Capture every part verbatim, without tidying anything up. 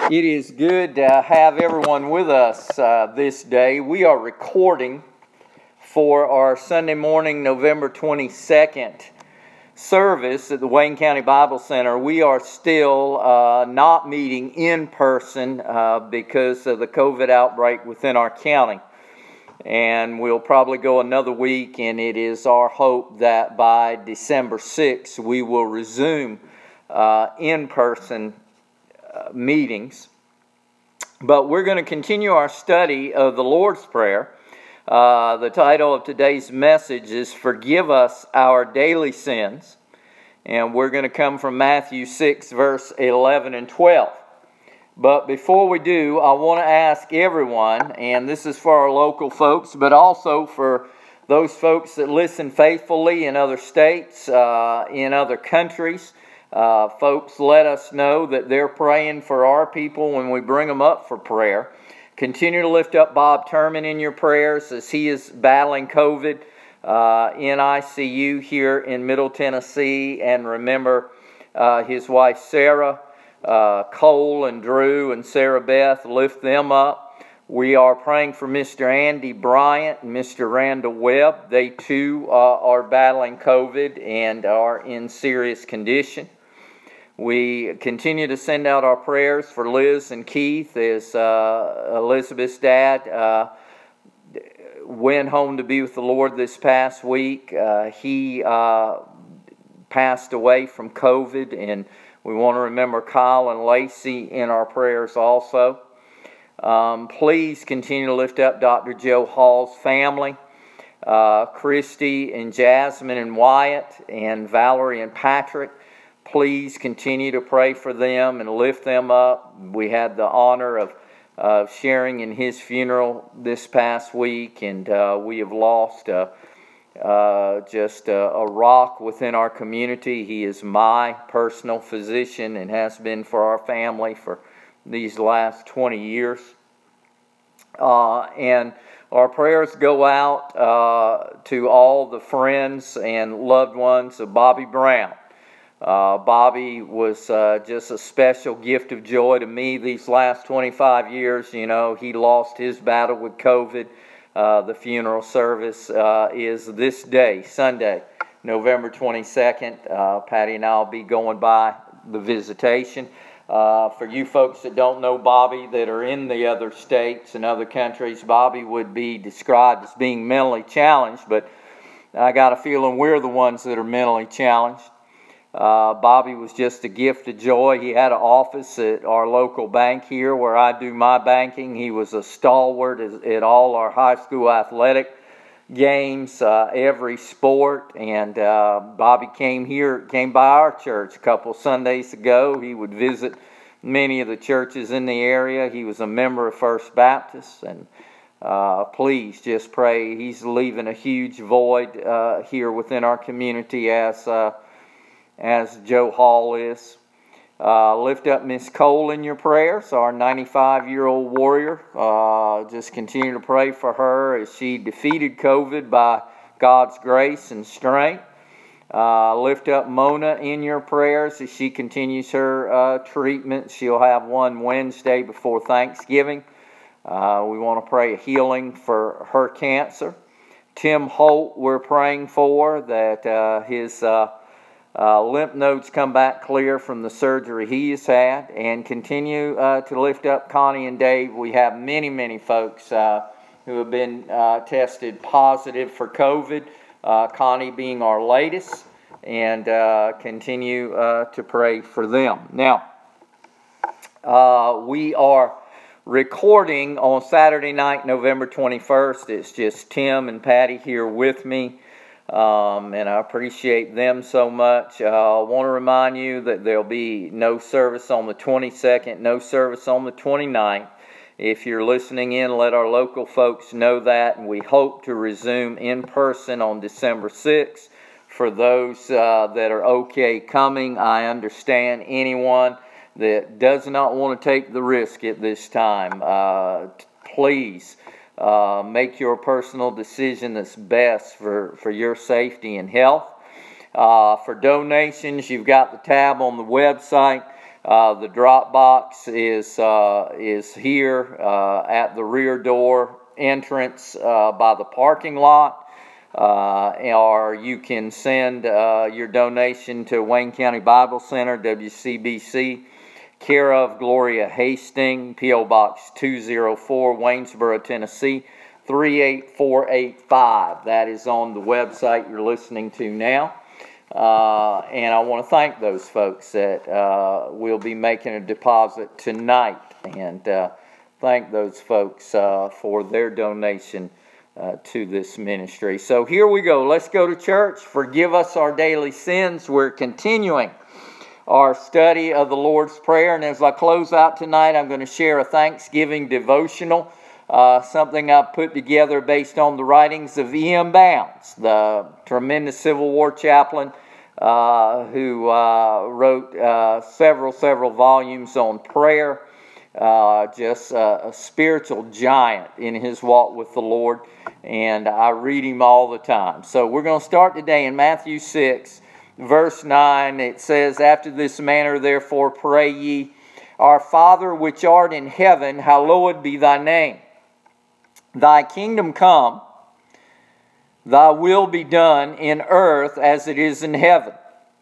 It is good to have everyone with us uh, this day. We are recording for our Sunday morning, November twenty-second service at the Wayne County Bible Center. We are still uh, not meeting in person uh, because of the COVID outbreak within our county. And we'll probably go another week, and it is our hope that by December sixth we will resume uh, in-person uh, meetings. But we're going to continue our study of the Lord's Prayer. Uh, the title of today's message is Forgive Us Our Daily Sins. And we're going to come from Matthew six, verse eleven and twelve. But before we do, I want to ask everyone, and this is for our local folks, but also for those folks that listen faithfully in other states, uh, in other countries. Uh, folks let us know that they're praying for our people when we bring them up for prayer. Continue to lift up Bob Turman in your prayers as he is battling COVID uh, in I C U here in Middle Tennessee. And remember uh, his wife Sarah, uh, Cole and Drew and Sarah Beth, lift them up. We are praying for Mister Andy Bryant and Mister Randall Webb. They too uh, are battling COVID and are in serious condition. We continue to send out our prayers for Liz and Keith as uh, Elizabeth's dad uh, went home to be with the Lord this past week. Uh, he uh, passed away from COVID, and we want to remember Kyle and Lacey in our prayers also. Um, please continue to lift up Doctor Joe Hall's family, uh, Christy and Jasmine and Wyatt and Valerie and Patrick. Please continue to pray for them and lift them up. We had the honor of uh, sharing in his funeral this past week, and uh, we have lost uh, uh, just a, a rock within our community. He is my personal physician and has been for our family for these last twenty years. Uh, and our prayers go out uh, to all the friends and loved ones of Bobby Brown. Uh, Bobby was uh, just a special gift of joy to me these last twenty-five years. You know, he lost his battle with COVID. Uh, the funeral service uh, is this day, Sunday, November twenty-second. Uh, Patty and I will be going by the visitation. Uh, for you folks that don't know Bobby that are in the other states and other countries, Bobby would be described as being mentally challenged, but I got a feeling we're the ones that are mentally challenged. Uh, Bobby was just a gift of joy. He had an office at our local bank here where I do my banking. He was a stalwart at, at all our high school athletic games, uh, every sport. And uh, Bobby came here, came by our church a couple Sundays ago. He would visit many of the churches in the area. He was a member of First Baptist. And uh, please just pray. He's leaving a huge void uh, here within our community as uh, as Joe Hall is. Uh, lift up Miss Cole in your prayers, our ninety-five-year-old warrior. Uh, just continue to pray for her as she defeated COVID by God's grace and strength. Uh, lift up Mona in your prayers as she continues her uh, treatment. She'll have one Wednesday before Thanksgiving. Uh, we want to pray a healing for her cancer. Tim Holt, we're praying for that uh, his Uh, Uh, lymph nodes come back clear from the surgery he has had, and continue uh, to lift up Connie and Dave. We have many, many folks uh, who have been uh, tested positive for COVID, uh, Connie being our latest, and uh, continue uh, to pray for them. Now, uh, we are recording on Saturday night, November twenty-first. It's just Tim and Patty here with me. Um, and I appreciate them so much. Uh, I want to remind you that there'll be no service on the twenty-second, no service on the twenty-ninth. If you're listening in, let our local folks know that, and we hope to resume in person on December sixth. For those uh, that are okay coming, I understand anyone that does not want to take the risk at this time, uh, please Uh, make your personal decision that's best for, for your safety and health. Uh, for donations, you've got the tab on the website. Uh, the drop box is uh, is here uh, at the rear door entrance uh, by the parking lot, uh, or you can send uh, your donation to Wayne County Bible Center, W C B C, care of Gloria Hastings, P O Box two oh four, Waynesboro, Tennessee, three eight four eight five. That is on the website you're listening to now. Uh, and I want to thank those folks that uh, will be making a deposit tonight, and uh, thank those folks uh, for their donation uh, to this ministry. So here we go. Let's go to church. Forgive us our daily sins. We're continuing our study of the Lord's Prayer, and as I close out tonight, I'm going to share a Thanksgiving devotional, uh, something I put together based on the writings of E M Bounds, the tremendous Civil War chaplain uh, who uh, wrote uh, several, several volumes on prayer, uh, just uh, a spiritual giant in his walk with the Lord, and I read him all the time. So we're going to start today in Matthew six, verse nine. It says, "After this manner therefore pray ye, Our Father which art in heaven, hallowed be thy name. Thy kingdom come, thy will be done in earth as it is in heaven.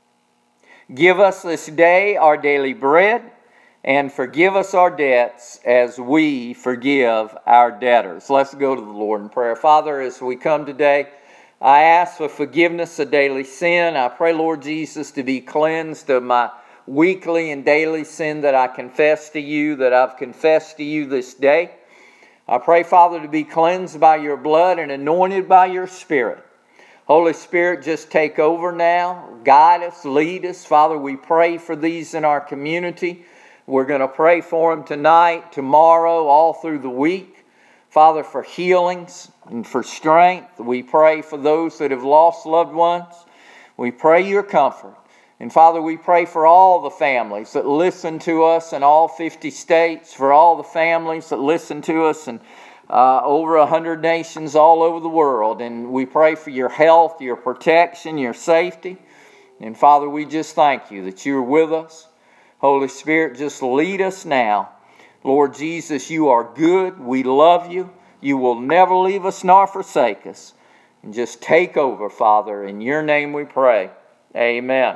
Give us this day our daily bread, and forgive us our debts as we forgive our debtors." Let's go to the Lord in prayer. Father, as we come today, I ask for forgiveness of daily sin. I pray, Lord Jesus, to be cleansed of my weekly and daily sin that I confess to you, that I've confessed to you this day. I pray, Father, to be cleansed by your blood and anointed by your Spirit. Holy Spirit, just take over now. Guide us, lead us. Father, we pray for these in our community. We're going to pray for them tonight, tomorrow, all through the week. Father, for healings and for strength. We pray for those that have lost loved ones. We pray your comfort. And Father, we pray for all the families that listen to us in all fifty states, for all the families that listen to us in uh, over one hundred nations all over the world. And we pray for your health, your protection, your safety. And Father, we just thank you that you're with us. Holy Spirit, just lead us now. Lord Jesus, you are good. We love you. You will never leave us nor forsake us. And just take over, Father. In your name we pray. Amen.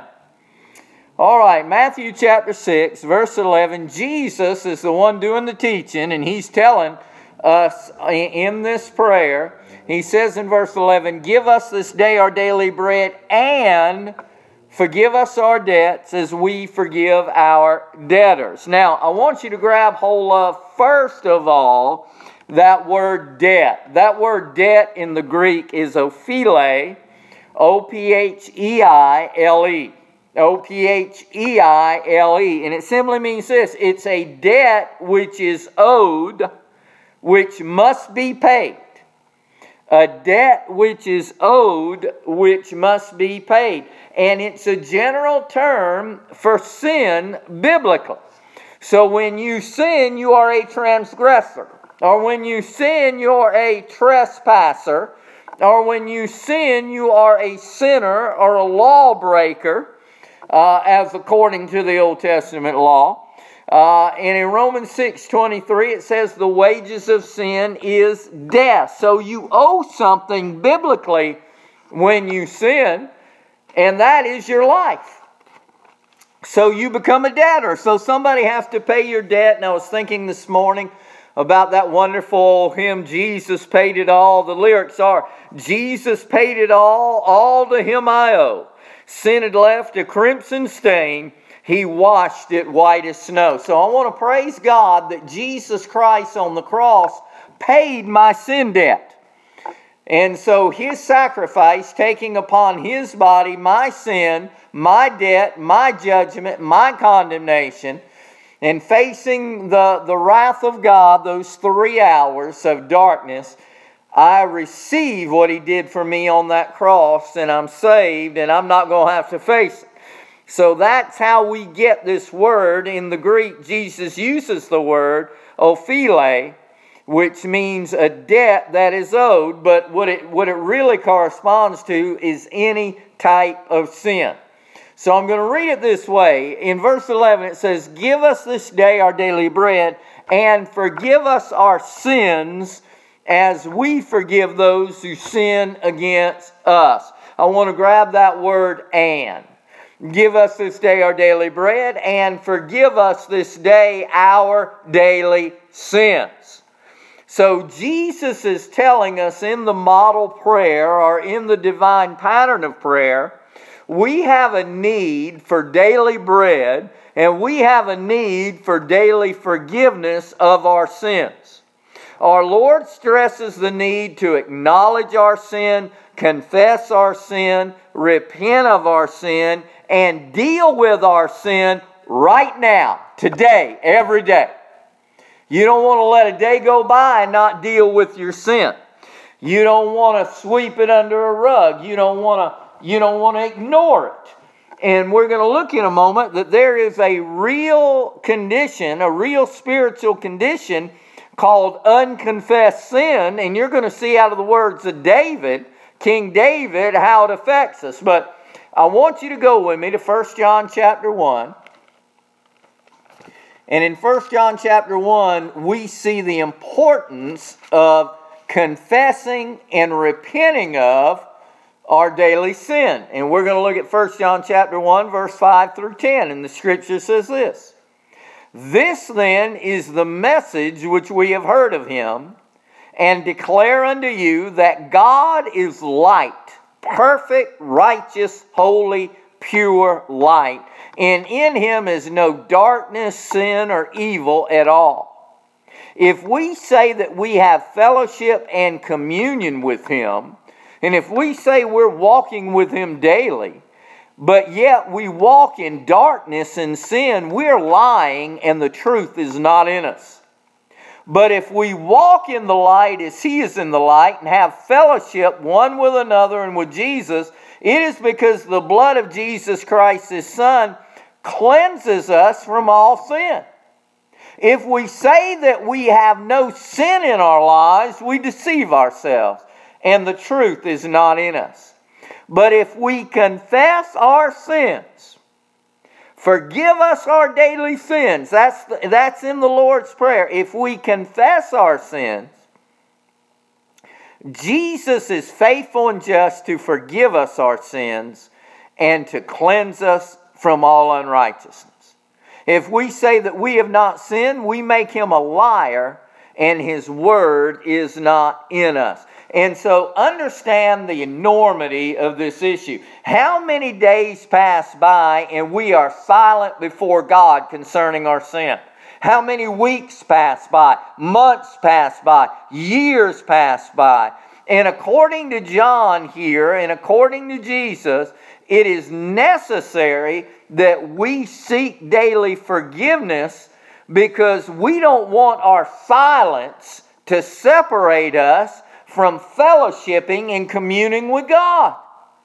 All right, Matthew chapter six, verse eleven. Jesus is the one doing the teaching, and he's telling us in this prayer, he says in verse eleven, "Give us this day our daily bread, and forgive us our debts as we forgive our debtors." Now, I want you to grab hold of, first of all, that word debt. That word debt in the Greek is ophile, O P H E I L E. O P H E I L E. And it simply means this: it's a debt which is owed, which must be paid. A debt which is owed, which must be paid. And it's a general term for sin biblically. So when you sin, you are a transgressor. Or when you sin, you're a trespasser. Or when you sin, you are a sinner or a lawbreaker. Uh, as according to the Old Testament law. Uh, and in Romans six twenty-three, it says the wages of sin is death. So you owe something biblically when you sin, and that is your life. So you become a debtor. So somebody has to pay your debt. And I was thinking this morning about that wonderful hymn, "Jesus Paid It All." The lyrics are, "Jesus paid it all, all to him I owe. Sin had left a crimson stain, he washed it white as snow." So I want to praise God that Jesus Christ on the cross paid my sin debt. And so his sacrifice, taking upon his body my sin, my debt, my judgment, my condemnation, and facing the, the wrath of God, those three hours of darkness, I receive what he did for me on that cross, and I'm saved, and I'm not going to have to face it. So that's how we get this word. In the Greek, Jesus uses the word ophile, which means a debt that is owed, but what it, what it really corresponds to is any type of sin. So I'm going to read it this way. In verse eleven it says, "Give us this day our daily bread, and forgive us our sins as we forgive those who sin against us." I want to grab that word "and." Give us this day our daily bread, and forgive us this day our daily sins. So Jesus is telling us in the model prayer, or in the divine pattern of prayer, we have a need for daily bread, and we have a need for daily forgiveness of our sins. Our Lord stresses the need to acknowledge our sin, confess our sin, repent of our sin, and deal with our sin right now, today, every day. You don't want to let a day go by and not deal with your sin. You don't want to sweep it under a rug. You don't want to You don't want to ignore it. And we're going to look in a moment that there is a real condition, a real spiritual condition called unconfessed sin. And you're going to see out of the words of David, King David, how it affects us. But I want you to go with me to First John chapter one. And in First John chapter one, we see the importance of confessing and repenting of our daily sin. And we're going to look at First John chapter one, verse five through ten. And the scripture says this: "This then is the message which we have heard of him, and declare unto you, that God is light, perfect, righteous, holy, pure light. And in him is no darkness, sin, or evil at all. If we say that we have fellowship and communion with him, and if we say we're walking with him daily, but yet we walk in darkness and sin, we're lying and the truth is not in us. But if we walk in the light as he is in the light, and have fellowship one with another and with Jesus, it is because the blood of Jesus Christ, his Son, cleanses us from all sin. If we say that we have no sin in our lives, we deceive ourselves, and the truth is not in us. But if we confess our sins, forgive us our daily sins. That's, the, that's in the Lord's Prayer. If we confess our sins, Jesus is faithful and just to forgive us our sins and to cleanse us from all unrighteousness. If we say that we have not sinned, we make him a liar, and his word is not in us. And so understand the enormity of this issue. How many days pass by and we are silent before God concerning our sin? How many weeks pass by? Months pass by? Years pass by? And according to John here, and according to Jesus, it is necessary that we seek daily forgiveness, because we don't want our silence to separate us from fellowshipping and communing with God.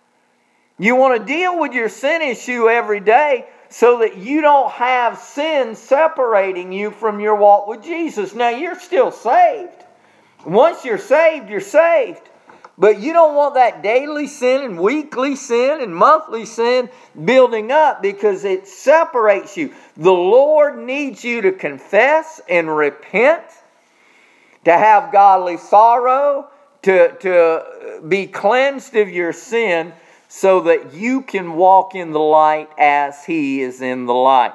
You want to deal with your sin issue every day so that you don't have sin separating you from your walk with Jesus. Now, you're still saved. Once you're saved, you're saved. But you don't want that daily sin and weekly sin and monthly sin building up, because it separates you. The Lord needs you to confess and repent, to have godly sorrow, to, to be cleansed of your sin, so that you can walk in the light as he is in the light.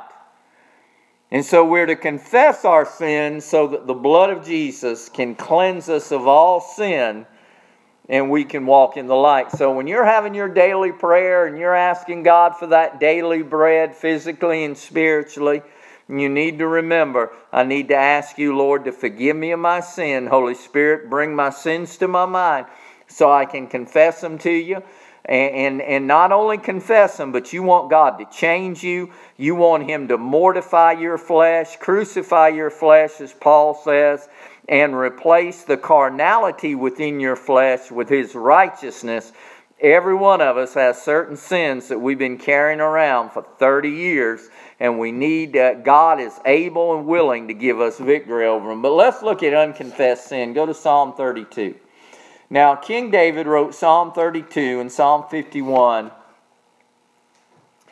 And so we're to confess our sins so that the blood of Jesus can cleanse us of all sin, and we can walk in the light. So when you're having your daily prayer and you're asking God for that daily bread physically and spiritually, you need to remember, I need to ask you, Lord, to forgive me of my sin. Holy Spirit, bring my sins to my mind so I can confess them to you. And, and, and not only confess them, but you want God to change you. You want him to mortify your flesh, crucify your flesh, as Paul says, and replace the carnality within your flesh with his righteousness. Every one of us has certain sins that we've been carrying around for thirty years, and we need, uh, God is able and willing to give us victory over them. But let's look at unconfessed sin. Go to Psalm thirty-two. Now, King David wrote Psalm thirty-two and Psalm fifty-one.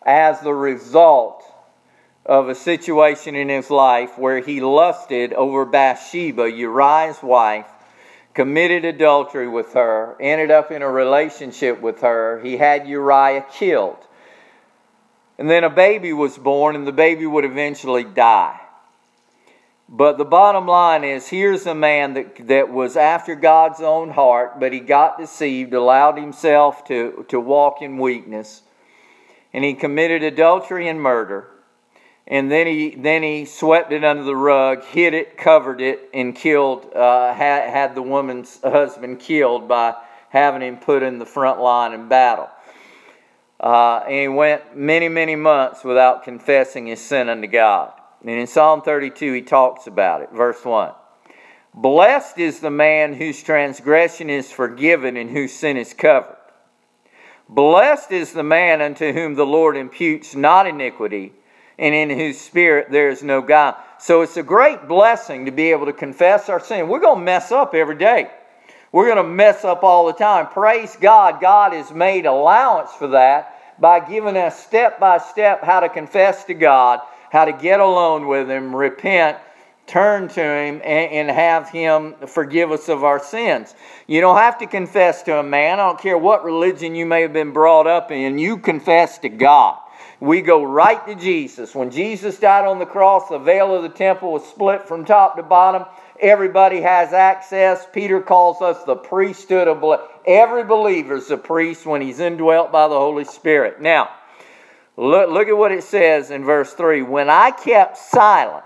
as the result of a situation in his life where he lusted over Bathsheba, Uriah's wife, committed adultery with her, ended up in a relationship with her. He had Uriah killed. And then a baby was born, and the baby would eventually die. But the bottom line is, here's a man that, that was after God's own heart, but he got deceived, allowed himself to, to walk in weakness, and he committed adultery and murder. And then he then he swept it under the rug, hid it, covered it, and killed, uh, had, had the woman's husband killed by having him put in the front line in battle. Uh, and he went many, many months without confessing his sin unto God. And in Psalm thirty-two, he talks about it. Verse one. Blessed is the man whose transgression is forgiven and whose sin is covered. Blessed is the man unto whom the Lord imputes not iniquity, and in whose spirit there is no guile. So it's a great blessing to be able to confess our sin. We're going to mess up every day. We're going to mess up all the time. Praise God, God has made allowance for that by giving us step by step how to confess to God, how to get alone with Him, repent, turn to Him, and, and have Him forgive us of our sins. You don't have to confess to a man. I don't care what religion you may have been brought up in. You confess to God. We go right to Jesus. When Jesus died on the cross, the veil of the temple was split from top to bottom. Everybody has access. Peter calls us the priesthood of blood. Every believer is a priest when he's indwelt by the Holy Spirit. Now, look, look at what it says in verse three. When I kept silent,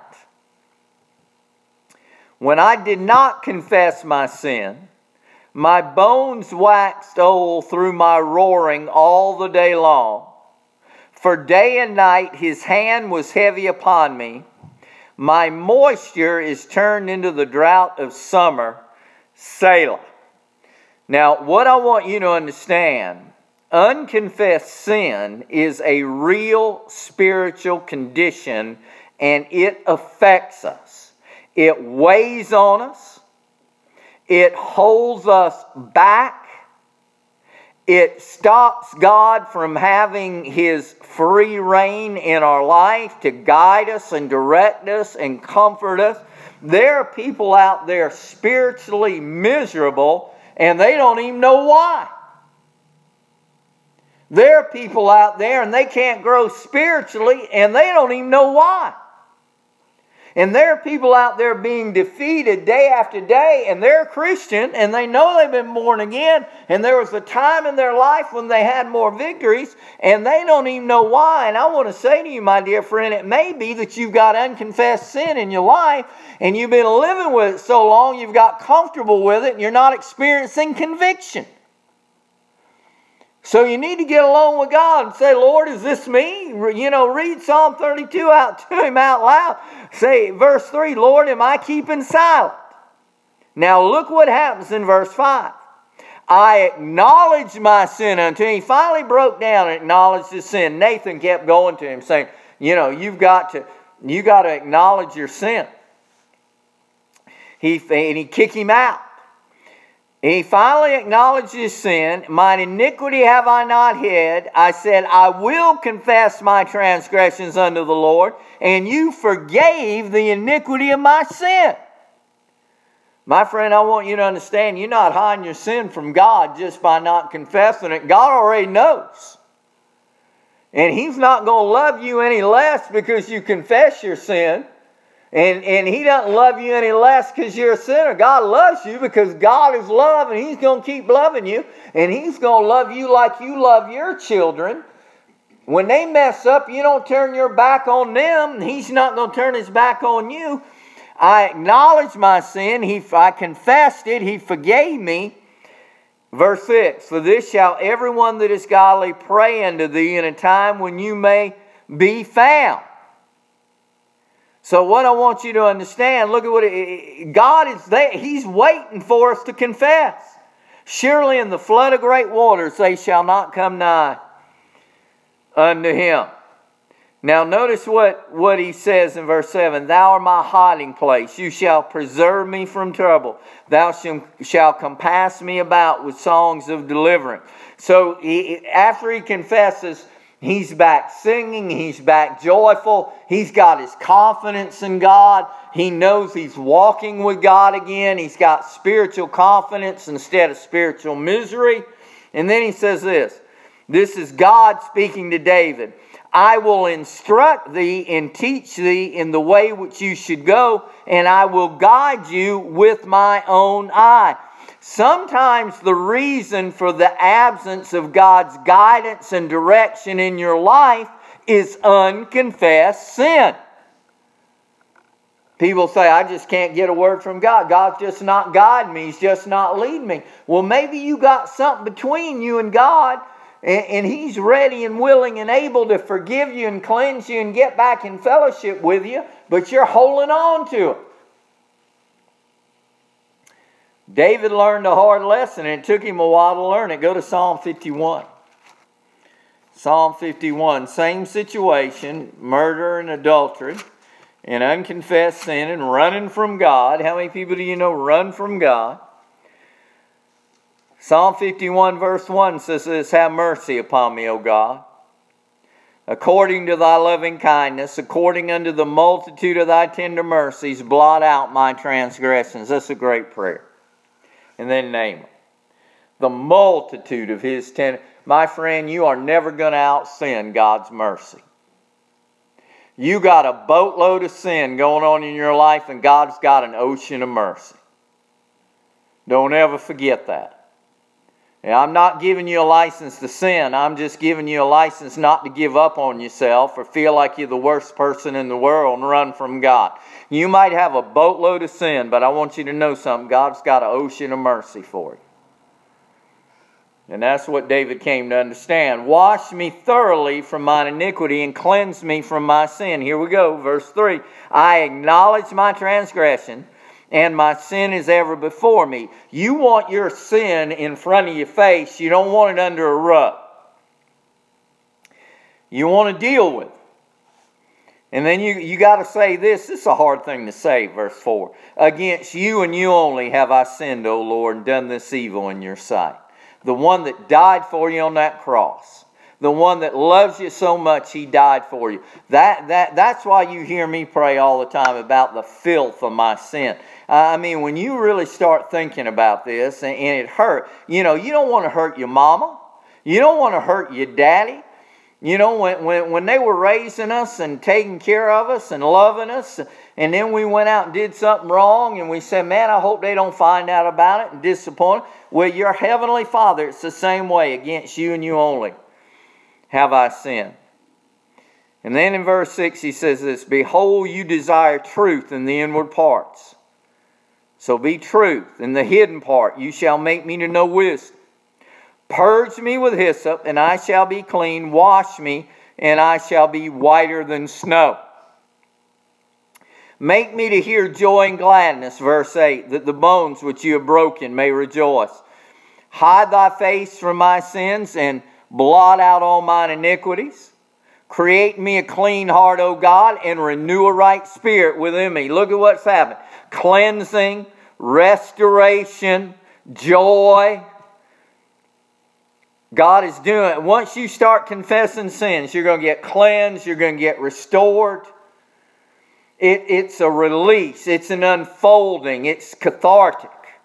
when I did not confess my sin, my bones waxed old through my roaring all the day long. For day and night his hand was heavy upon me. My moisture is turned into the drought of summer. Selah. Now, what I want you to understand, unconfessed sin is a real spiritual condition, and it affects us. It weighs on us. It holds us back. It stops God from having His free reign in our life to guide us and direct us and comfort us. There are people out there spiritually miserable and they don't even know why. There are people out there and they can't grow spiritually and they don't even know why. And there are people out there being defeated day after day, and they're Christian, and they know they've been born again, and there was a time in their life when they had more victories, and they don't even know why. And I want to say to you, my dear friend, it may be that you've got unconfessed sin in your life, and you've been living with it so long, you've got comfortable with it, and you're not experiencing conviction. So you need to get alone with God and say, Lord, is this me? You know, read Psalm thirty-two out to Him out loud. Say, verse three, Lord, am I keeping silent? Now look what happens in verse five. I acknowledged my sin unto Him. He finally broke down and acknowledged his sin. Nathan kept going to him saying, you know, you've got to, you got to acknowledge your sin. He, and he kicked him out. He finally acknowledged his sin. Mine iniquity have I not hid. I said, I will confess my transgressions unto the Lord, and you forgave the iniquity of my sin. My friend, I want you to understand, you're not hiding your sin from God just by not confessing it. God already knows. And He's not going to love you any less because you confess your sin. And, and He doesn't love you any less because you're a sinner. God loves you because God is love, and He's going to keep loving you. And He's going to love you like you love your children. When they mess up, you don't turn your back on them. He's not going to turn His back on you. I acknowledged my sin. He, I confessed it. He forgave me. Verse six, for this shall everyone that is godly pray unto thee in a time when you may be found. So what I want you to understand, look at what it, God is there. He's waiting for us to confess. Surely in the flood of great waters they shall not come nigh unto Him. Now notice what, what He says in verse seven. Thou art my hiding place. You shall preserve me from trouble. Thou shalt compass me about with songs of deliverance. So he, after he confesses, He's back singing. He's back joyful. He's got his confidence in God. He knows he's walking with God again. He's got spiritual confidence instead of spiritual misery. And then he says this. This is God speaking to David. I will instruct thee and teach thee in the way which you should go, and I will guide you with my own eye. Sometimes the reason for the absence of God's guidance and direction in your life is unconfessed sin. People say, I just can't get a word from God. God's just not guiding me. He's just not leading me. Well, maybe you got something between you and God, and, and He's ready and willing and able to forgive you and cleanse you and get back in fellowship with you, but you're holding on to it. David learned a hard lesson, and it took him a while to learn it. Go to Psalm fifty-one. Psalm fifty-one, same situation, murder and adultery, and unconfessed sin, and running from God. How many people do you know run from God? Psalm fifty-one verse one says this, have mercy upon me, O God, according to thy loving kindness, according unto the multitude of thy tender mercies, blot out my transgressions. That's a great prayer. And then name it. The multitude of His tender. My friend, you are never going to out-sin God's mercy. You got a boatload of sin going on in your life, and God's got an ocean of mercy. Don't ever forget that. Now, I'm not giving you a license to sin. I'm just giving you a license not to give up on yourself or feel like you're the worst person in the world and run from God. You might have a boatload of sin, but I want you to know something. God's got an ocean of mercy for you. And that's what David came to understand. Wash me thoroughly from mine iniquity and cleanse me from my sin. Here we go, verse three. I acknowledge my transgression, and my sin is ever before me. You want your sin in front of your face. You don't want it under a rug. You want to deal with it. And then you, you got to say this. This is a hard thing to say, verse four. Against you and you only have I sinned, O Lord, and done this evil in your sight. The one that died for you on that cross. The one that loves you so much, He died for you. That, that, that's why you hear me pray all the time about the filth of my sin. I mean, when you really start thinking about this, and, and it hurt, you know, you don't want to hurt your mama. You don't want to hurt your daddy. You know, when, when, when they were raising us and taking care of us and loving us, and then we went out and did something wrong, and we said, man, I hope they don't find out about it and disappoint. Well, your heavenly Father, it's the same way. Against you and you only have I sinned. And then in verse six he says this, behold, you desire truth in the inward parts. So be truth in the hidden part. You shall make me to know wisdom. Purge me with hyssop, and I shall be clean. Wash me, and I shall be whiter than snow. Make me to hear joy and gladness, verse eight, that the bones which you have broken may rejoice. Hide thy face from my sins, and blot out all mine iniquities. Create me a clean heart, O God, and renew a right spirit within me. Look at what's happened. Cleansing, restoration, joy. God is doing it. Once you start confessing sins, you're going to get cleansed. You're going to get restored. It, it's a release. It's an unfolding. It's cathartic.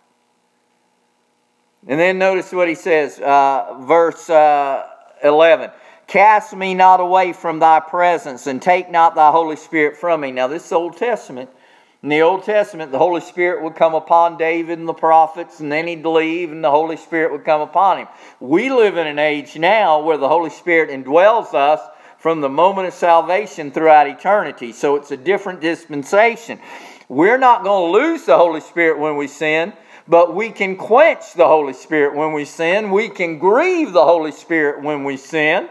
And then notice what he says, uh, verse uh, eleven. Cast me not away from thy presence, and take not thy Holy Spirit from me. Now this is Old Testament. In the Old Testament, the Holy Spirit would come upon David and the prophets, and then he'd leave, and the Holy Spirit would come upon him. We live in an age now where the Holy Spirit indwells us from the moment of salvation throughout eternity. So it's a different dispensation. We're not going to lose the Holy Spirit when we sin, but we can quench the Holy Spirit when we sin. We can grieve the Holy Spirit when we sin.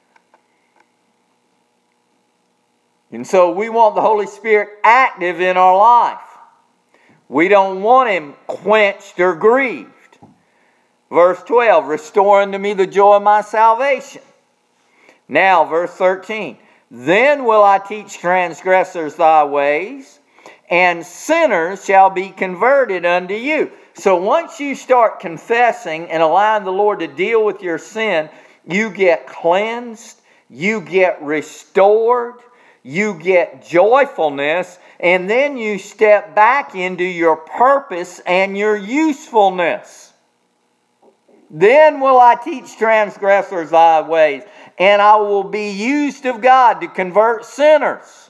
And so we want the Holy Spirit active in our life. We don't want Him quenched or grieved. Verse twelve, restore unto me the joy of my salvation. Now, verse thirteen, then will I teach transgressors thy ways, and sinners shall be converted unto you. So once you start confessing and allowing the Lord to deal with your sin, you get cleansed, you get restored, you get joyfulness, and then you step back into your purpose and your usefulness. Then will I teach transgressors thy ways, and I will be used of God to convert sinners.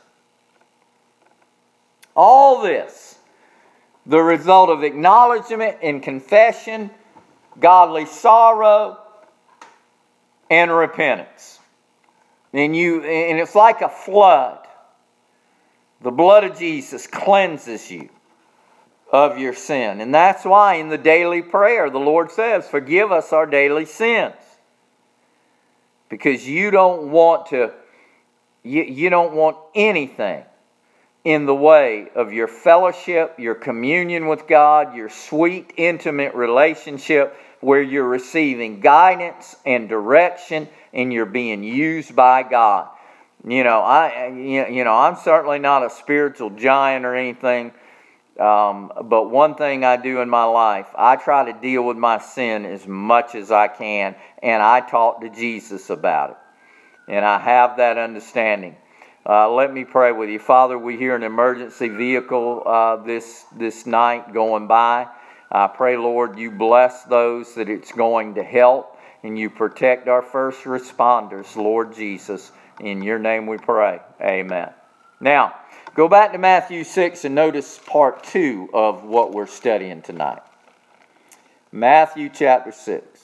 All this, the result of acknowledgement and confession, godly sorrow, and repentance. And you, and it's like a flood. The blood of Jesus cleanses you of your sin. And that's why in the daily prayer the Lord says, forgive us our daily sins. Because you don't want to, you, you don't want anything in the way of your fellowship, your communion with God, your sweet, intimate relationship where you're receiving guidance and direction and you're being used by God. You know, I, you know, I'm certainly not a spiritual giant or anything, um, but one thing I do in my life, I try to deal with my sin as much as I can, and I talk to Jesus about it. And I have that understanding. Uh, let me pray with you. Father, we hear an emergency vehicle uh, this, this night going by. I pray, Lord, you bless those that it's going to help, and you protect our first responders, Lord Jesus. In your name we pray. Amen. Now, go back to Matthew six and notice part two of what we're studying tonight. Matthew chapter six.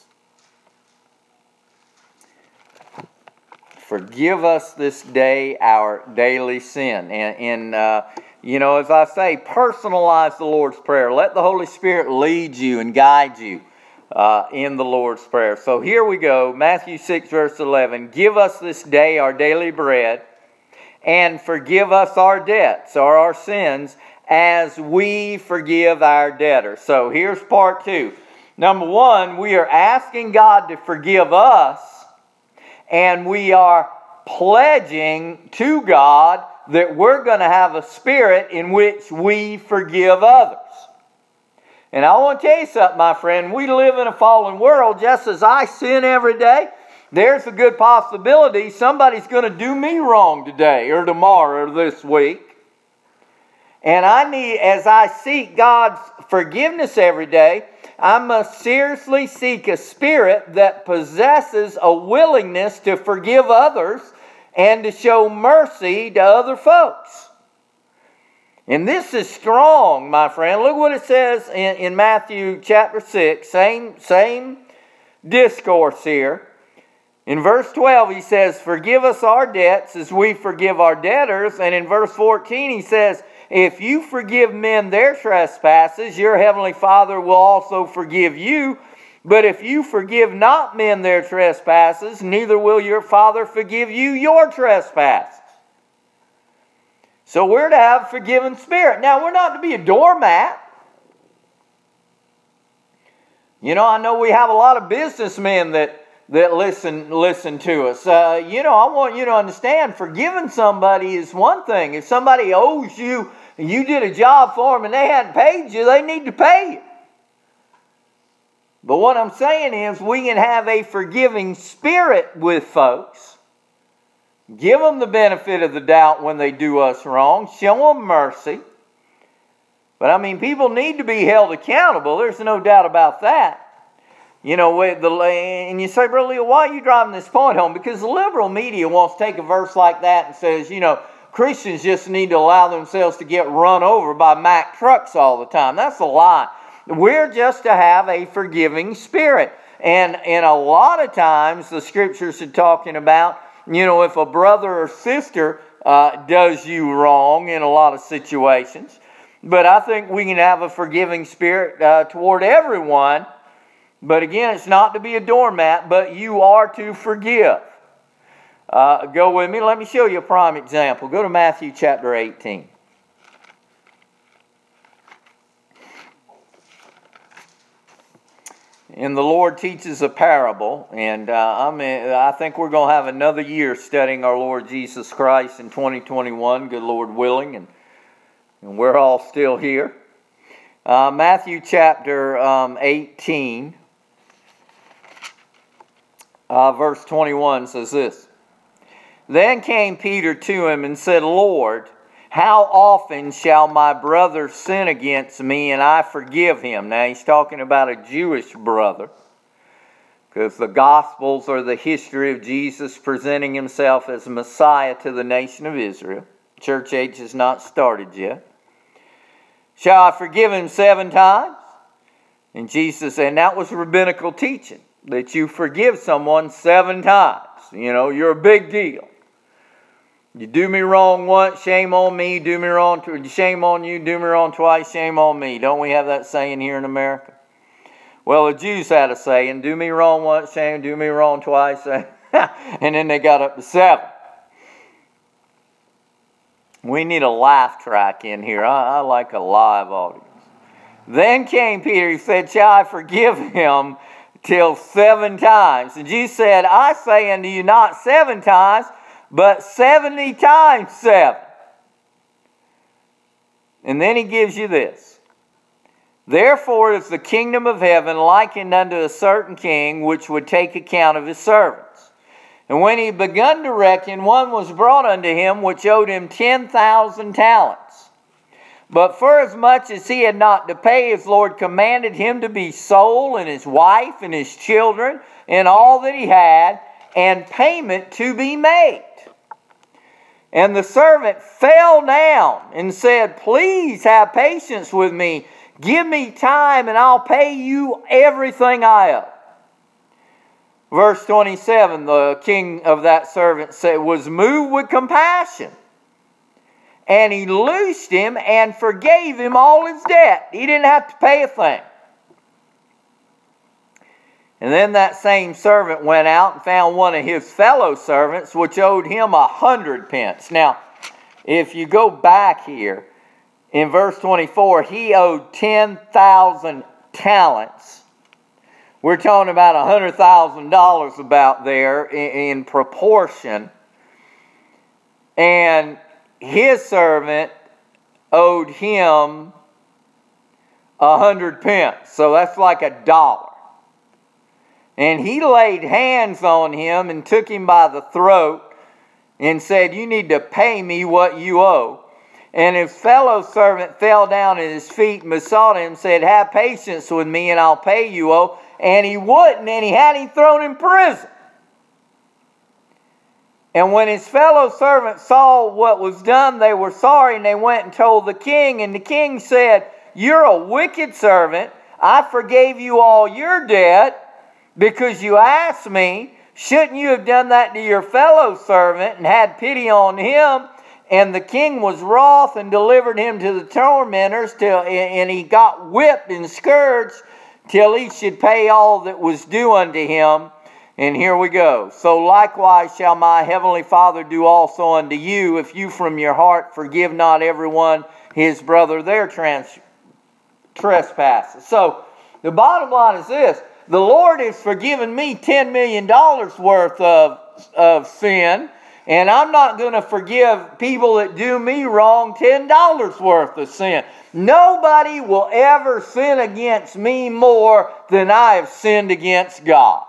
Forgive us this day our daily sin. And, and uh, you know, as I say, personalize the Lord's Prayer. Let the Holy Spirit lead you and guide you uh, in the Lord's Prayer. So here we go, Matthew six, verse eleven. Give us this day our daily bread, and forgive us our debts or our sins, as we forgive our debtors. So here's part two. Number one, we are asking God to forgive us, and we are pledging to God that we're going to have a spirit in which we forgive others. And I want to tell you something, my friend. We live in a fallen world. Just as I sin every day, there's a good possibility somebody's going to do me wrong today or tomorrow or this week. And I need, as I seek God's forgiveness every day, I must seriously seek a spirit that possesses a willingness to forgive others and to show mercy to other folks. And this is strong, my friend. Look what it says in, in Matthew chapter six, same, same discourse here. In verse twelve, he says, forgive us our debts as we forgive our debtors. And in verse fourteen, he says, if you forgive men their trespasses, your heavenly Father will also forgive you. But if you forgive not men their trespasses, neither will your Father forgive you your trespasses. So we're to have a forgiving spirit. Now, we're not to be a doormat. You know, I know we have a lot of businessmen that, that listen, listen to us. Uh, you know, I want you to understand, forgiving somebody is one thing. If somebody owes you, you did a job for them and they hadn't paid you, they need to pay you. But what I'm saying is we can have a forgiving spirit with folks. Give them the benefit of the doubt when they do us wrong. Show them mercy. But I mean, people need to be held accountable. There's no doubt about that. You know, the, and you say, Brother Leo, why are you driving this point home? Because the liberal media wants to take a verse like that and says, you know, Christians just need to allow themselves to get run over by Mack trucks all the time. That's a lie. We're just to have a forgiving spirit. And, and a lot of times the scriptures are talking about, you know, if a brother or sister uh, does you wrong in a lot of situations. But I think we can have a forgiving spirit uh, toward everyone. But again, it's not to be a doormat, but you are to forgive. Uh, go with me. Let me show you a prime example. Go to Matthew chapter eighteen. And the Lord teaches a parable, and uh, I mean, I think we're going to have another year studying our Lord Jesus Christ in twenty twenty-one, good Lord willing, and, and we're all still here. Uh, Matthew chapter um, eighteen, uh, verse twenty-one says this. Then came Peter to him and said, Lord, how often shall my brother sin against me and I forgive him? Now he's talking about a Jewish brother, because the Gospels are the history of Jesus presenting himself as Messiah to the nation of Israel. Church age has not started yet. Shall I forgive him seven times? And Jesus, and that was rabbinical teaching, that you forgive someone seven times. You know, you're a big deal. You do me wrong once, shame on me. Do me wrong, shame on you. Do me wrong twice, shame on me. Don't we have that saying here in America? Well, the Jews had a saying, do me wrong once, shame, do me wrong twice. And then they got up to seven. We need a laugh track in here. I, I like a live audience. Then came Peter, he said, shall I forgive him till seven times? And Jesus said, I say unto you not seven times, but seventy times seven. And then he gives you this. Therefore is the kingdom of heaven likened unto a certain king, which would take account of his servants. And when he had begun to reckon, one was brought unto him, which owed him ten thousand talents. But forasmuch as he had not to pay, his Lord commanded him to be sold, and his wife, and his children, and all that he had, and payment to be made. And the servant fell down and said, please have patience with me. Give me time and I'll pay you everything I owe. Verse twenty-seven, the king of that servant said, was moved with compassion. And he loosed him and forgave him all his debt. He didn't have to pay a thing. And then that same servant went out and found one of his fellow servants, which owed him a hundred pence. Now, if you go back here, in verse twenty-four, he owed ten thousand talents. We're talking about one hundred thousand dollars about there in, in proportion. And his servant owed him a hundred pence. So that's like a dollar. And he laid hands on him and took him by the throat and said, you need to pay me what you owe. And his fellow servant fell down at his feet and besought him and said, have patience with me and I'll pay you owe. And he wouldn't, and he had him thrown in prison. And when his fellow servants saw what was done, they were sorry, and they went and told the king. And the king said, you're a wicked servant. I forgave you all your debt because you asked me. Shouldn't you have done that to your fellow servant and had pity on him? And the king was wroth and delivered him to the tormentors, till, and he got whipped and scourged till he should pay all that was due unto him. And here we go. So likewise shall my heavenly Father do also unto you, if you from your heart forgive not everyone his brother their trans- trespasses. So the bottom line is this. The Lord has forgiven me ten million dollars worth of, of sin, and I'm not going to forgive people that do me wrong ten dollars worth of sin. Nobody will ever sin against me more than I have sinned against God.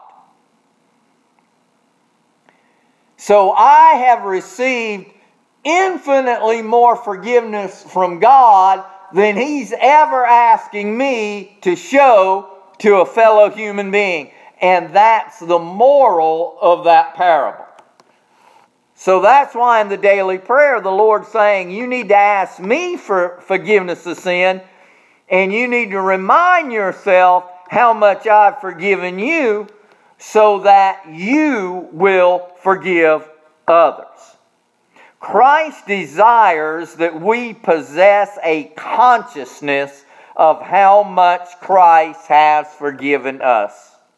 So I have received infinitely more forgiveness from God than He's ever asking me to show to a fellow human being. And that's the moral of that parable. So that's why in the daily prayer the Lord's saying, you need to ask me for forgiveness of sin, and you need to remind yourself how much I've forgiven you, so that you will forgive others. Christ desires that we possess a consciousness of how much Christ has forgiven us.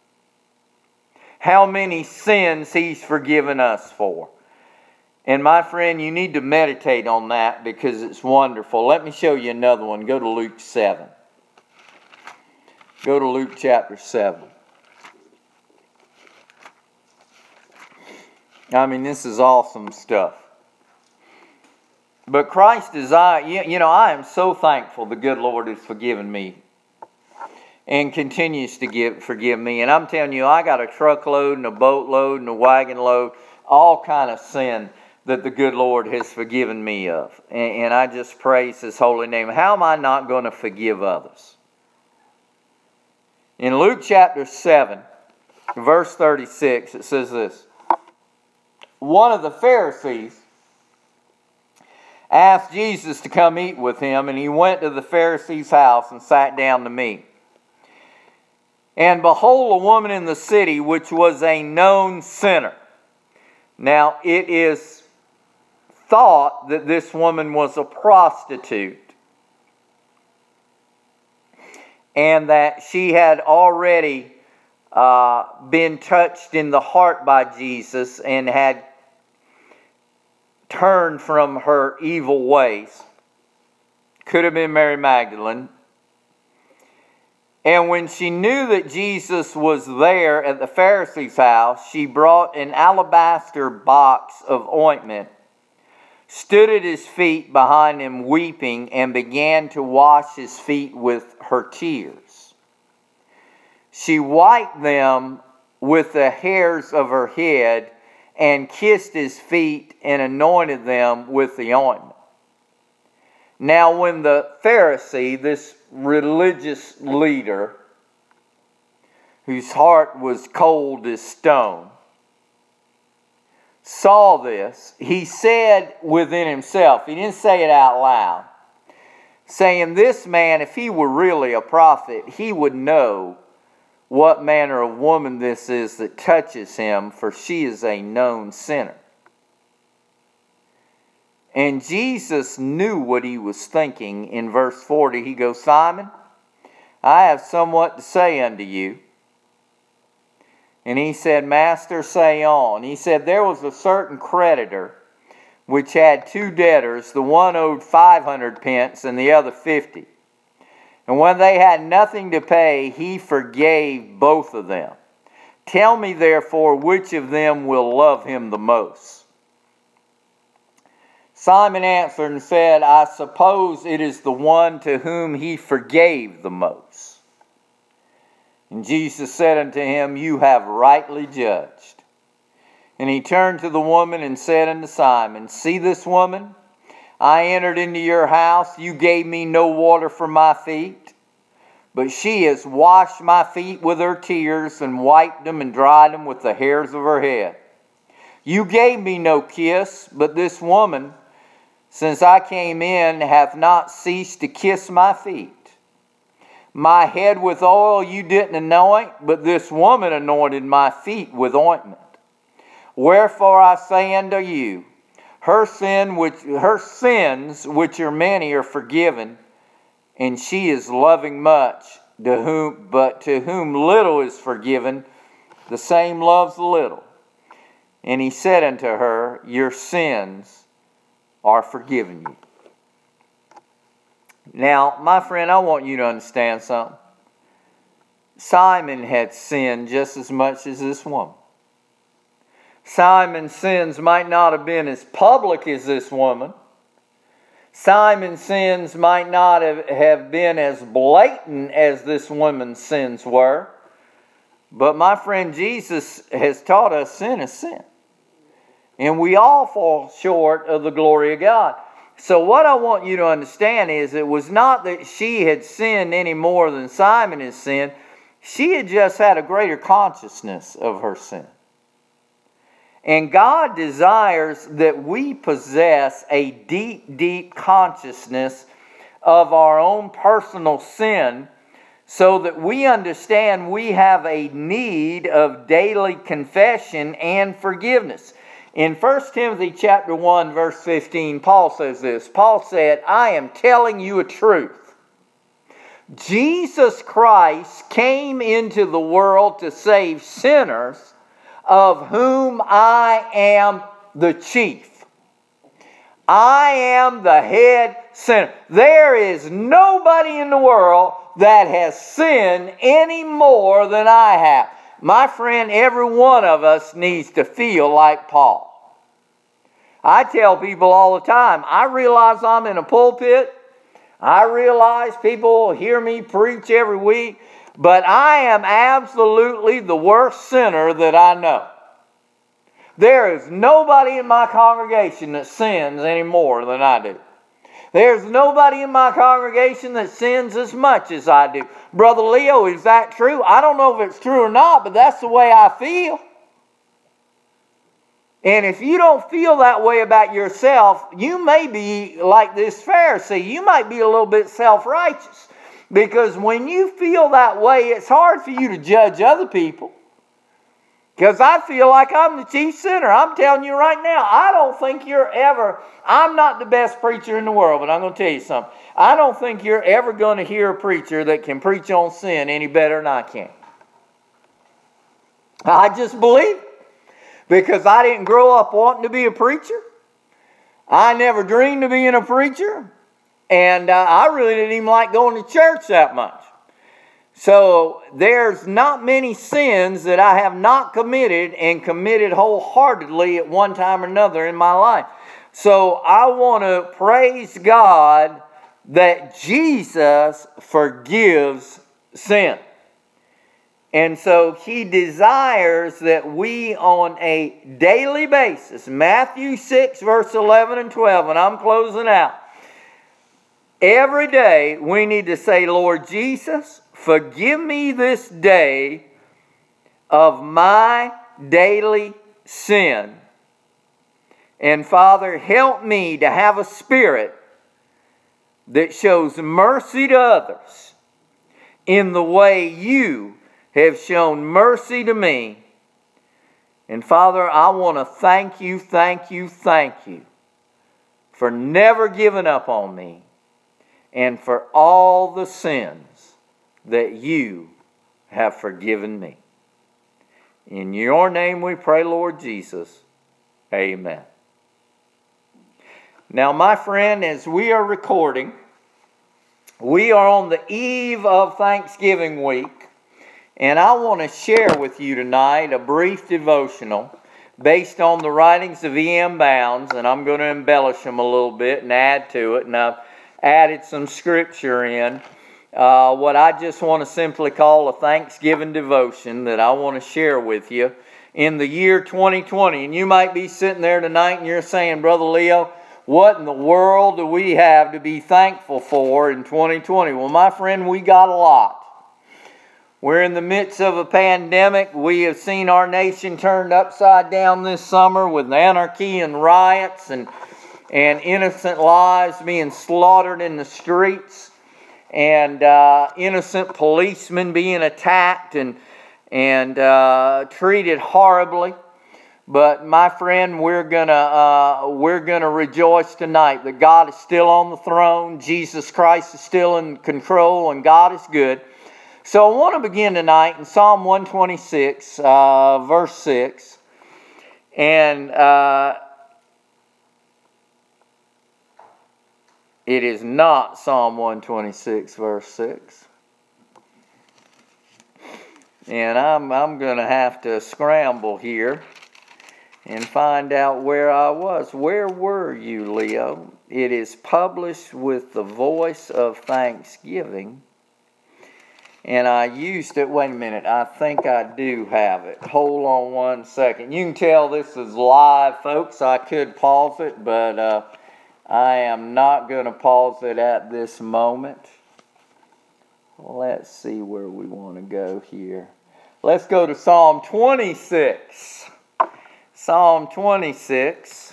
How many sins He's forgiven us for. And my friend, you need to meditate on that because it's wonderful. Let me show you another one. Go to Luke seven. Go to Luke chapter seven. I mean, this is awesome stuff. But Christ desire, you, you know, I am so thankful the good Lord has forgiven me and continues to give, forgive me. And I'm telling you, I got a truckload and a boatload and a wagon load all kind of sin that the good Lord has forgiven me of. And, and I just praise His holy name. How am I not going to forgive others? In Luke chapter seven, verse thirty-six, it says this. One of the Pharisees asked Jesus to come eat with him, and he went to the Pharisee's house and sat down to meat. And behold, a woman in the city, which was a known sinner. Now, it is thought that this woman was a prostitute, and that she had already uh, been touched in the heart by Jesus and had turned from her evil ways. Could have been Mary Magdalene. And when she knew that Jesus was there at the Pharisee's house, she brought an alabaster box of ointment, stood at his feet behind him weeping, and began to wash his feet with her tears. She wiped them with the hairs of her head and kissed his feet and anointed them with the ointment. Now when the Pharisee, this religious leader, whose heart was cold as stone, saw this, he said within himself, he didn't say it out loud, saying, this man, if he were really a prophet, he would know what manner of woman this is that touches him, for she is a known sinner. And Jesus knew what he was thinking. In verse forty, he goes, Simon, I have somewhat to say unto you. And he said, Master, say on. He said, there was a certain creditor which had two debtors. The one owed five hundred pence and the other fifty. And when they had nothing to pay, he forgave both of them. Tell me therefore, which of them will love him the most? Simon answered and said, I suppose it is the one to whom he forgave the most. And Jesus said unto him, you have rightly judged. And he turned to the woman and said unto Simon, see this woman? I entered into your house. You gave me no water for my feet, but she has washed my feet with her tears and wiped them and dried them with the hairs of her head. You gave me no kiss, but this woman, since I came in, hath not ceased to kiss my feet. My head with oil you didn't anoint, but this woman anointed my feet with ointment. Wherefore I say unto you, her sin which her sins, which are many, are forgiven, and she is loving much. To whom, but to whom little is forgiven, the same loves little. And he said unto her, your sins are forgiven you. Now, my friend, I want you to understand something. Simon had sinned just as much as this woman. Simon's sins might not have been as public as this woman. Simon's sins might not have, have been as blatant as this woman's sins were. But my friend, Jesus has taught us sin is sin. And we all fall short of the glory of God. So what I want you to understand is it was not that she had sinned any more than Simon had sinned. She had just had a greater consciousness of her sin. And God desires that we possess a deep, deep consciousness of our own personal sin so that we understand we have a need of daily confession and forgiveness. In First Timothy chapter one, verse fifteen, Paul says this. Paul said, I am telling you a truth. Jesus Christ came into the world to save sinners, of whom I am the chief. I am the head sinner. There is nobody in the world that has sinned any more than I have. My friend, every one of us needs to feel like Paul. I tell people all the time, I realize I'm in a pulpit. I realize people hear me preach every week. But I am absolutely the worst sinner that I know. There is nobody in my congregation that sins any more than I do. There's nobody in my congregation that sins as much as I do. Brother Leo, is that true? I don't know if it's true or not, but that's the way I feel. And if you don't feel that way about yourself, you may be like this Pharisee. You might be a little bit self-righteous. Because when you feel that way, it's hard for you to judge other people. Because I feel like I'm the chief sinner. I'm telling you right now, I don't think you're ever, I'm not the best preacher in the world, but I'm going to tell you something. I don't think you're ever going to hear a preacher that can preach on sin any better than I can. I just believe it. Because I didn't grow up wanting to be a preacher. I never dreamed of being a preacher. And uh, I really didn't even like going to church that much. So there's not many sins that I have not committed and committed wholeheartedly at one time or another in my life. So I want to praise God that Jesus forgives sin. And so He desires that we on a daily basis, Matthew six verse eleven and twelve, and I'm closing out. Every day we need to say, Lord Jesus, forgive me this day of my daily sin. And Father, help me to have a spirit that shows mercy to others in the way you have shown mercy to me. And Father, I want to thank you, thank you, thank you for never giving up on me and for all the sins that you have forgiven me. In your name we pray, Lord Jesus. Amen. Now, my friend, as we are recording, we are on the eve of Thanksgiving week, and I want to share with you tonight a brief devotional based on the writings of E M Bounds, and I'm going to embellish them a little bit and add to it, and I've added some scripture in. Uh, what I just want to simply call a Thanksgiving devotion that I want to share with you in the year twenty twenty. And you might be sitting there tonight and you're saying, Brother Leo, what in the world do we have to be thankful for in twenty twenty? Well, my friend, we got a lot. We're in the midst of a pandemic. We have seen our nation turned upside down this summer with anarchy and riots and, and innocent lives being slaughtered in the streets. And uh, innocent policemen being attacked and and uh, treated horribly. But my friend, we're gonna uh, we're gonna rejoice tonight that God is still on the throne. Jesus Christ is still in control, and God is good. So I want to begin tonight in Psalm one twenty-six, uh, verse six, and. Uh, It is not Psalm one twenty-six, verse six. And I'm, I'm going to have to scramble here and find out where I was. Where were you, Leo? It is published with the voice of thanksgiving. And I used it. Wait a minute. I think I do have it. Hold on one second. You can tell this is live, folks. I could pause it, but... Uh, I am not going to pause it at this moment. Let's see where we want to go here. Let's go to Psalm twenty-six. Psalm twenty-six.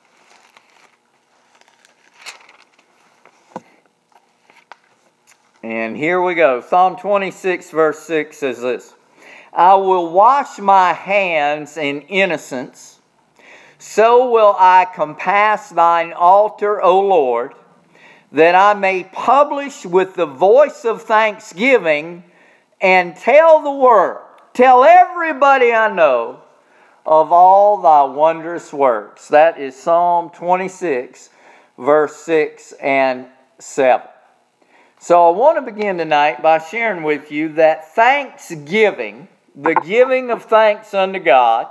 And here we go. Psalm twenty-six verse six says this. I will wash my hands in innocence. So will I compass thine altar, O Lord, that I may publish with the voice of thanksgiving and tell the world, tell everybody I know of all thy wondrous works. That is Psalm twenty-six, verse six and seven. So I want to begin tonight by sharing with you that thanksgiving, the giving of thanks unto God,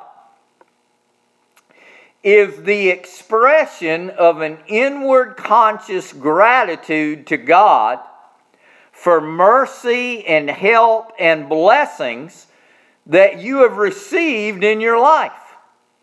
is the expression of an inward conscious gratitude to God for mercy and help and blessings that you have received in your life.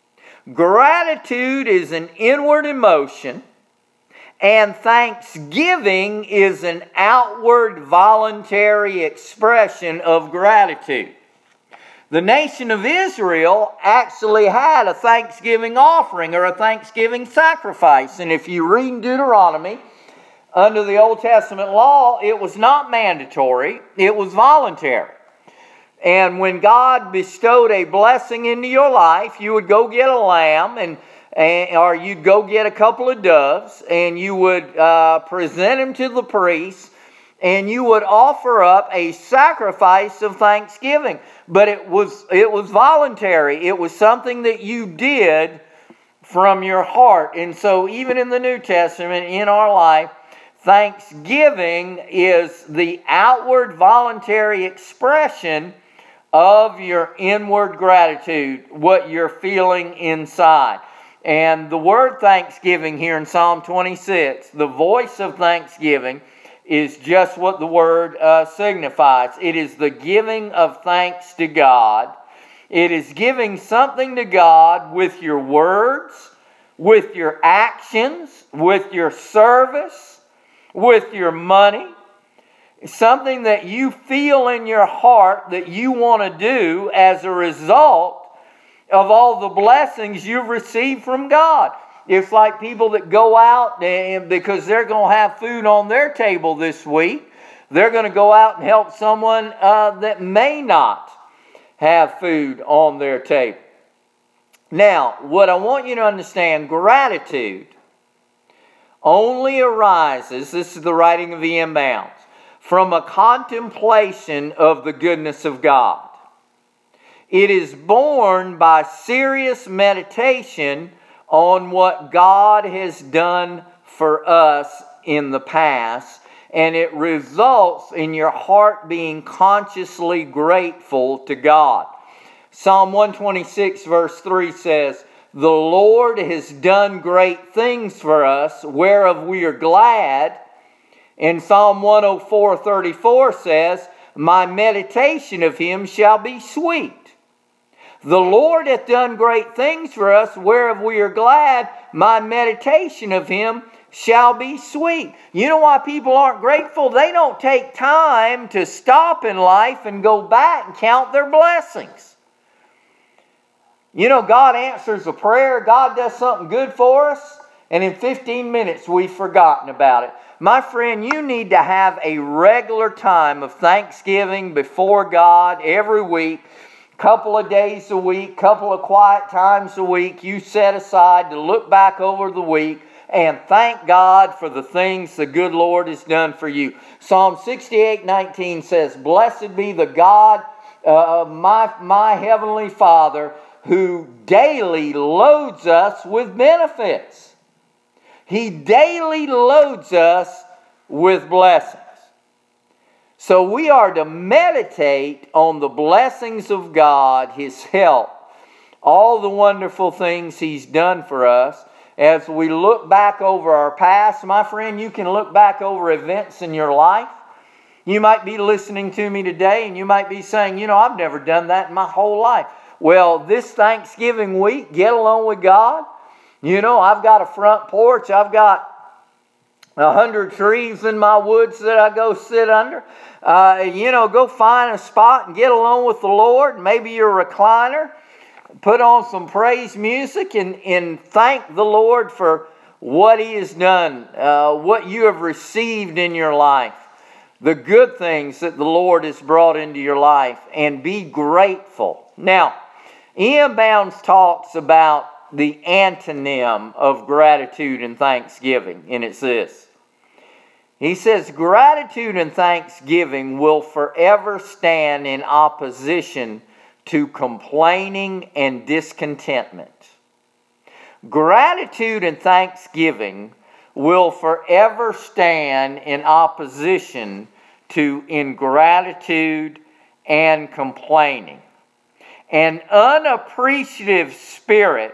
Gratitude is an inward emotion, and thanksgiving is an outward voluntary expression of gratitude. The nation of Israel actually had a thanksgiving offering or a thanksgiving sacrifice. And if you read in Deuteronomy, under the Old Testament law, it was not mandatory, it was voluntary. And when God bestowed a blessing into your life, you would go get a lamb, and, and or you'd go get a couple of doves, and you would uh, present them to the priest, and you would offer up a sacrifice of thanksgiving. But it was it was voluntary. It was something that you did from your heart. And so even in the New Testament, in our life, thanksgiving is the outward voluntary expression of your inward gratitude, what you're feeling inside. And the word thanksgiving here in Psalm twenty-six, the voice of thanksgiving, is just what the word uh, signifies. It is the giving of thanks to God. It is giving something to God with your words, with your actions, with your service, with your money. Something that you feel in your heart that you want to do as a result of all the blessings you've received from God. It's like people that go out and because they're going to have food on their table this week, they're going to go out and help someone uh, that may not have food on their table. Now, what I want you to understand, gratitude only arises, this is the writing of the Inbounds, from a contemplation of the goodness of God. It is born by serious meditation on what God has done for us in the past, and it results in your heart being consciously grateful to God. Psalm one twenty-six verse three says, "The Lord has done great things for us, whereof we are glad." And Psalm one oh four thirty-four says, "My meditation of him shall be sweet." The Lord hath done great things for us, whereof we are glad. My meditation of him shall be sweet. You know why people aren't grateful? They don't take time to stop in life and go back and count their blessings. You know, God answers a prayer. God does something good for us, and in fifteen minutes we've forgotten about it. My friend, you need to have a regular time of thanksgiving before God every week. Couple of days a week, couple of quiet times a week you set aside to look back over the week and thank God for the things the good Lord has done for you. Psalm sixty-eight nineteen says, "Blessed be the God, uh, my, my heavenly Father, who daily loads us with benefits." He daily loads us with blessings. So we are to meditate on the blessings of God, his help, all the wonderful things he's done for us. As we look back over our past, my friend, you can look back over events in your life. You might be listening to me today and you might be saying, you know, I've never done that in my whole life. Well, this Thanksgiving week, get along with God. You know, I've got a front porch. I've got a hundred trees in my woods that I go sit under. Uh, you know, go find a spot and get along with the Lord. Maybe you're a recliner. Put on some praise music and, and thank the Lord for what he has done, uh, what you have received in your life, the good things that the Lord has brought into your life, and be grateful. Now, Ian Bounds talks about the antonym of gratitude and thanksgiving, and it's this. He says, gratitude and thanksgiving will forever stand in opposition to complaining and discontentment. Gratitude and thanksgiving will forever stand in opposition to ingratitude and complaining. An unappreciative spirit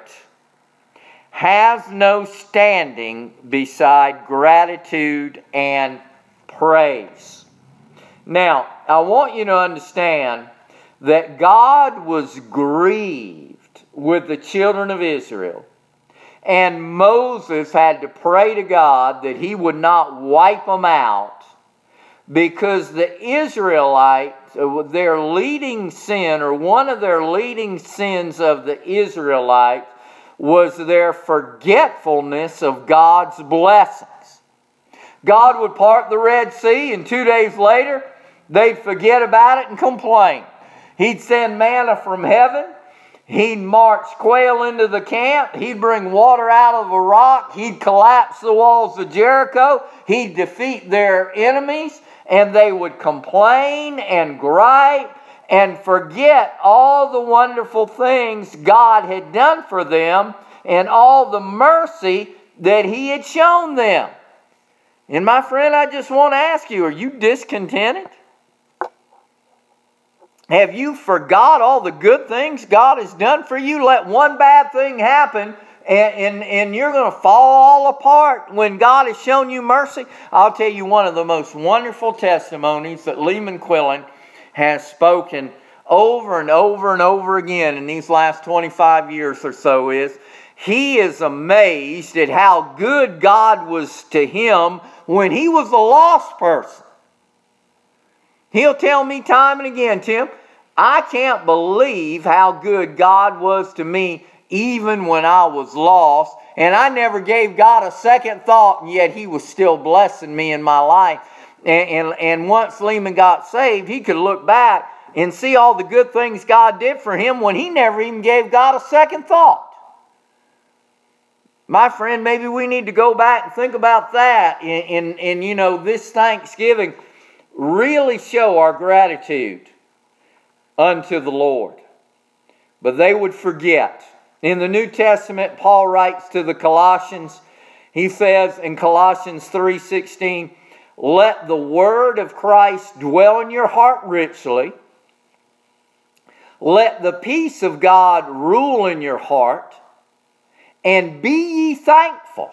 has no standing beside gratitude and praise. Now, I want you to understand that God was grieved with the children of Israel. And Moses had to pray to God that he would not wipe them out, because the Israelites, their leading sin, or one of their leading sins of the Israelites, was their forgetfulness of God's blessings. God would part the Red Sea, and two days later, they'd forget about it and complain. He'd send manna from heaven. He'd march quail into the camp. He'd bring water out of a rock. He'd collapse the walls of Jericho. He'd defeat their enemies, and they would complain and gripe and forget all the wonderful things God had done for them and all the mercy that He had shown them. And my friend, I just want to ask you, are you discontented? Have you forgot all the good things God has done for you? Let one bad thing happen and, and, and you're going to fall all apart when God has shown you mercy? I'll tell you one of the most wonderful testimonies that Lehman Quillen has spoken over and over and over again in these last twenty-five years or so is, he is amazed at how good God was to him when he was a lost person. He'll tell me time and again, Tim, I can't believe how good God was to me even when I was lost, and I never gave God a second thought, and yet He was still blessing me in my life. And, and, and once Lehman got saved, he could look back and see all the good things God did for him when he never even gave God a second thought. My friend, maybe we need to go back and think about that and, and, and you know, this Thanksgiving, really show our gratitude unto the Lord. But they would forget. In the New Testament, Paul writes to the Colossians, he says in Colossians three sixteen, let the word of Christ dwell in your heart richly. Let the peace of God rule in your heart. And be ye thankful.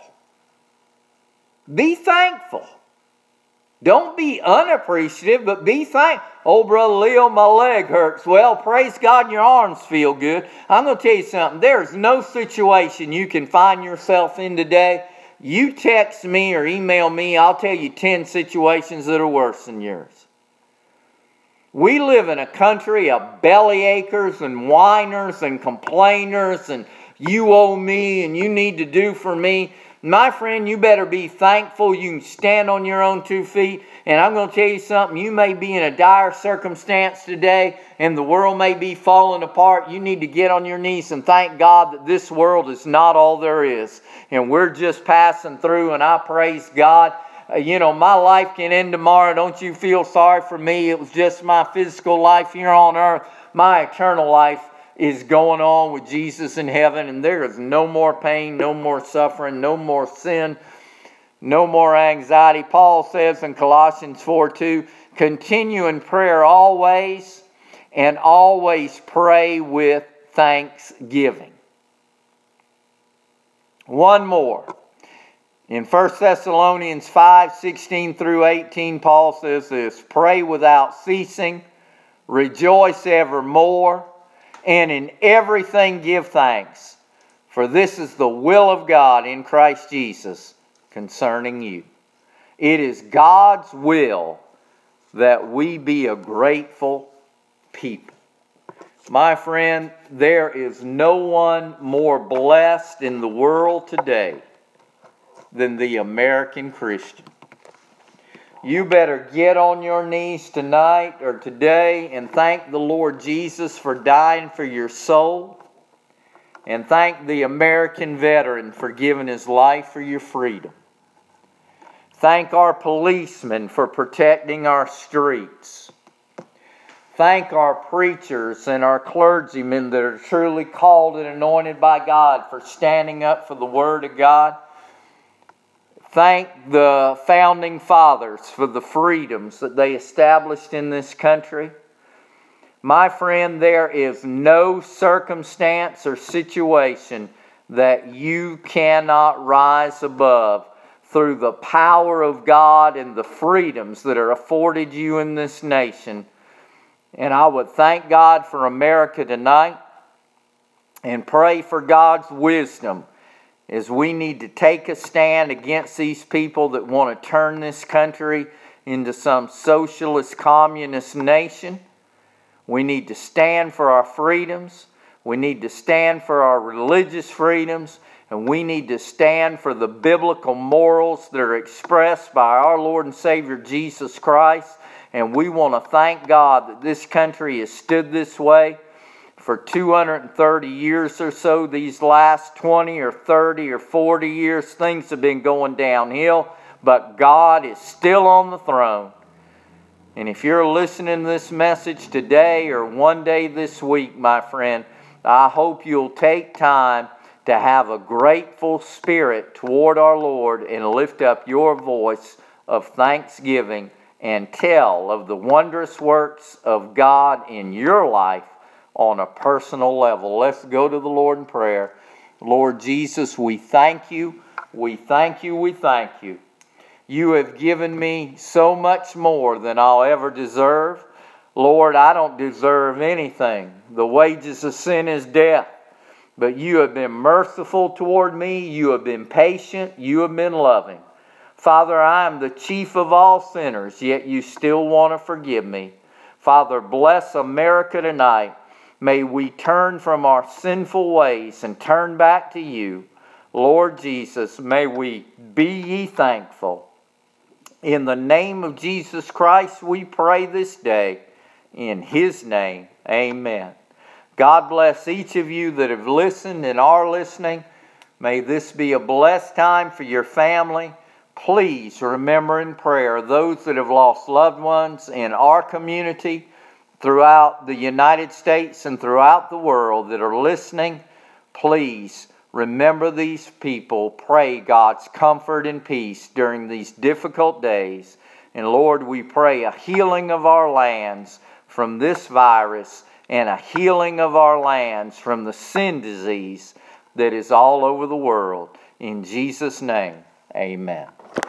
Be thankful. Don't be unappreciative, but be thankful. Oh, Brother Leo, my leg hurts. Well, praise God, your arms feel good. I'm going to tell you something. There's no situation you can find yourself in today. You text me or email me, I'll tell you ten situations that are worse than yours. We live in a country of bellyachers and whiners and complainers and you owe me and you need to do for me. My friend, you better be thankful you can stand on your own two feet. And I'm going to tell you something. You may be in a dire circumstance today and the world may be falling apart. You need to get on your knees and thank God that this world is not all there is. And we're just passing through, and I praise God. Uh, you know, my life can end tomorrow. Don't you feel sorry for me? It was just my physical life here on earth. My eternal life is going on with Jesus in heaven, and there is no more pain, no more suffering, no more sin, no more anxiety. Paul says in Colossians four two, continue in prayer always, and always pray with thanksgiving. One more. In First Thessalonians five sixteen through eighteen, Paul says this, pray without ceasing, rejoice evermore, and in everything give thanks, for this is the will of God in Christ Jesus concerning you. It is God's will that we be a grateful people. My friend, there is no one more blessed in the world today than the American Christian. You better get on your knees tonight or today and thank the Lord Jesus for dying for your soul. And thank the American veteran for giving his life for your freedom. Thank our policemen for protecting our streets. Thank our preachers and our clergymen that are truly called and anointed by God for standing up for the Word of God. Thank the founding fathers for the freedoms that they established in this country. My friend, there is no circumstance or situation that you cannot rise above through the power of God and the freedoms that are afforded you in this nation. And I would thank God for America tonight. and pray for God's wisdom as we need to take a stand against these people that want to turn this country into some socialist communist nation. We need to stand for our freedoms. We need to stand for our religious freedoms. And we need to stand for the biblical morals that are expressed by our Lord and Savior Jesus Christ. And we want to thank God that this country has stood this way for two hundred thirty years or so. These last twenty or thirty or forty years, things have been going downhill, but God is still on the throne. And if you're listening to this message today or one day this week, my friend, I hope you'll take time to have a grateful spirit toward our Lord and lift up your voice of thanksgiving and tell of the wondrous works of God in your life on a personal level. Let's go to the Lord in prayer. Lord Jesus, we thank you, we thank you, we thank you. You have given me so much more than I'll ever deserve. Lord, I don't deserve anything. The wages of sin is death. But you have been merciful toward me. You have been patient. You have been loving. Father, I am the chief of all sinners, yet you still want to forgive me. Father, bless America tonight. May we turn from our sinful ways and turn back to you. Lord Jesus, may we be ye thankful. In the name of Jesus Christ, we pray this day. In His name, amen. God bless each of you that have listened and are listening. May this be a blessed time for your family. Please remember in prayer those that have lost loved ones in our community, throughout the United States and throughout the world that are listening. Please remember these people. Pray God's comfort and peace during these difficult days. And Lord, we pray a healing of our lands from this virus and a healing of our lands from the sin disease that is all over the world. In Jesus' name, amen.